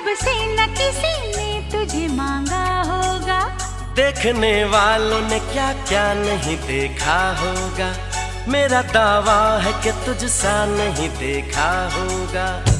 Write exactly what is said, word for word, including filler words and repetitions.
से न किसी ने तुझे मांगा होगा। देखने वालों ने क्या क्या नहीं देखा होगा, मेरा दावा है कि तुझसा नहीं देखा होगा।